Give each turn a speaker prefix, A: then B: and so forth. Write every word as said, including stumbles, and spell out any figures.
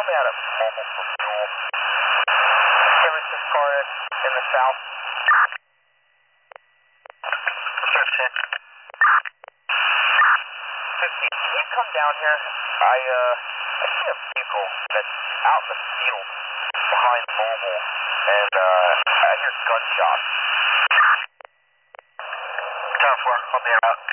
A: me out of mobile for fuel. San Francisco in the south. fifteen. fifteen. Can you come down here? I, uh, I see a vehicle that's out in the field behind mobile, and, uh, I hear gunshots. ten four, I'll be out.